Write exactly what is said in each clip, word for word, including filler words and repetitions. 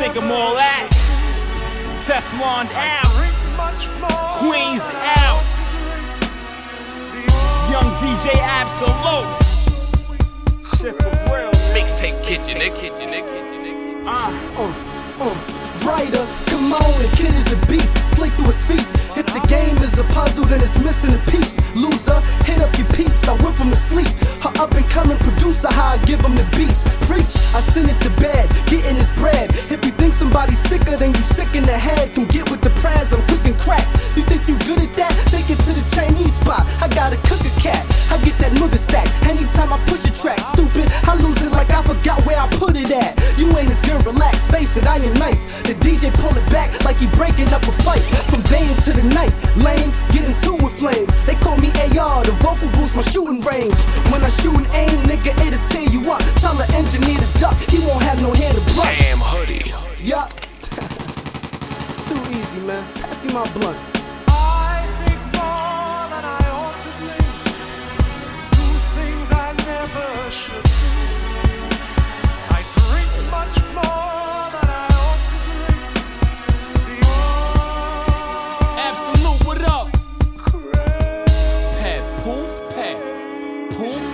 make them all out. Teflon out. Queens out. Young D J Absolute. Shit for real. Mixtape kitchen, nigga, kitchen, nigga, kitchen, nigga. Uh, Uh, uh, writer, come on, the kid is a beast, slick through his feet. If the game is a puzzle, then it's missing a piece. Loser, hit up your peeps, I whip them to sleep. Her up and coming producer, how I give them the beats. Preach, I send it to bed, getting his bread. If you think somebody's sicker than you sick in the head, come get with the prayers, I'm cooking crack. You think you good at that? Take it to the Chinese spot, I gotta cook a cat. I get that nigga stack, anytime I push a track. Stupid, I lose it like I forgot where I put it at. You ain't as good, relax, face it, I am nice. The D J pull it back like he breaking up a fight. From bang to the night, lame, get into with flames. They call me A R, the vocal boost my shooting range. When I shoot and aim, nigga, it'll tear you up. Tell the engineer to duck, he won't have no hair to brush. Sam Hoodie. Yup. It's too easy, man. Pass me my blunt. I think more than I ought to think. Do things I never should do. I drink much more than I ought to drink. The Absolute, what up? crazy. Pat Pools, Pat Pools.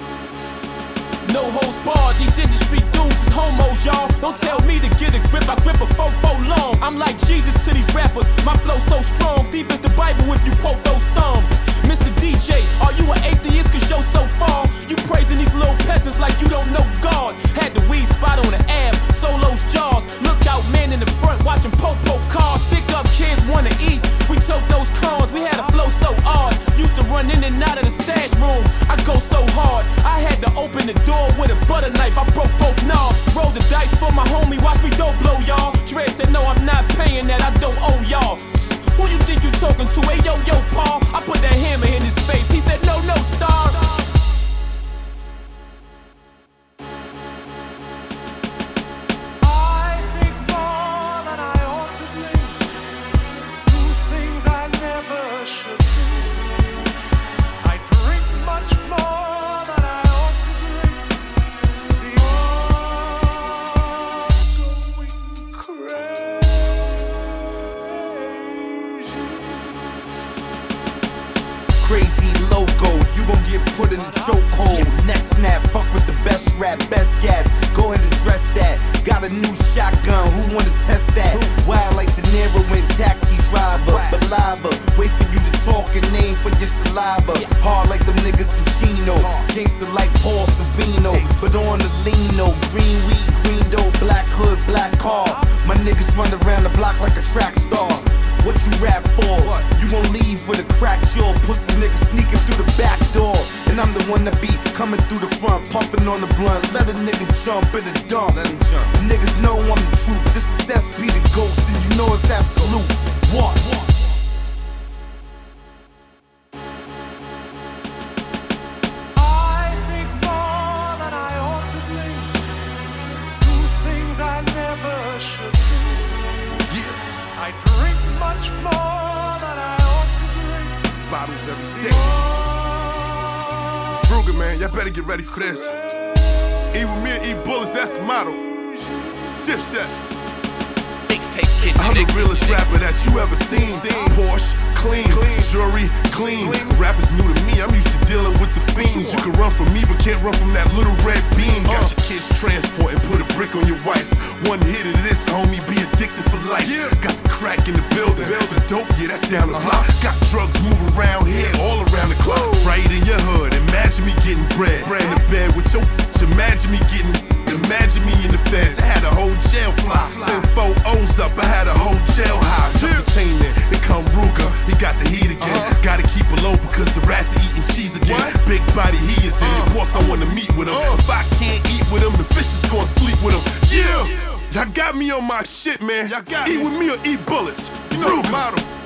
No host bar, these industry dudes is homos, y'all. Don't tell me to get a grip, I grip a fofo long. I'm like Jesus to these rappers, my flow so strong. Deep as the Bible if you quote those psalms. Mister D J, are you an atheist cause you're so far? You praising these little peasants like you don't know God. Had the weed spot on the ab, Solo's jaws. Look out, man in the front watching po-po cars. Stick up kids wanna eat, we took those clones. We had a flow so odd, used to run in and out of the stash room. I go so hard, I had to open the door with a butter knife. I broke both knobs, rolled the dice for my homie, watch me dope blow, y'all. Dre said no, I'm not paying that, I don't owe y'all. Who you think you talking to? Hey, yo, yo, Paul. I put that hammer in his face. He said, no, no, star. I think more than I ought to think. Do things I never should do. I drink much more than I ought to drink. The going crazy. Crazy logo, you gon' get put in the chokehold. Neck snap, fuck with the best rap, best gats. Go ahead and dress that. Got a new shotgun, who wanna test that? Wild like De Niro in Taxi Driver. Balava, wait for you to talk and name for your saliva. Hard like them niggas in Chino. Gangsta like Paul Savino. But on the Lino, green weed, green dough, black hood, black car. My niggas run around the block like a track star. What you rap for? You gon' leave with a crack jaw. Pussy nigga sneaking through the back door. And I'm the one that be coming through the front, puffing on the blunt. Let a nigga jump in the dump. Let him jump. The niggas know I'm the truth. This is S P the Ghost, and you know it's absolute. What? I think more than I ought to think. Do things I never should do. Yeah. I drink much more than I ought to drink. Bottles every day. Ruger, man, y'all better get ready for this. Eat with me and eat bullets, that's the motto. Dipset. Mixtape kitchen, I'm the nigga, realest kitchen, rapper that you ever seen. Porsche, clean, jury, clean. Rappers new to me, I'm used to dealing with the fiends. You can run from me, but can't run from that little red beam. Got your kids transporting, put a brick on your wife. One hit of this, homie, be addicted for life. Got the crack in the building, the dope, yeah, that's down the block. Got drugs moving around here, all around the clock. Right in your hood, imagine me getting bread. In the bed with your imagine me getting. Imagine me in the feds, I had a whole jail fly. Send four O's up, I had a whole jail high. Took the chain in, then come Ruger, he got the heat again. Uh-huh. Gotta keep it low because the rats are eating cheese again. What? Big body he is in, uh. Your boss I wanna meet with him. Uh. If I can't eat with him, the fish is gonna sleep with him. Yeah, y'all got me on my shit, man. Y'all got eat me. With me or eat bullets. You know the motto.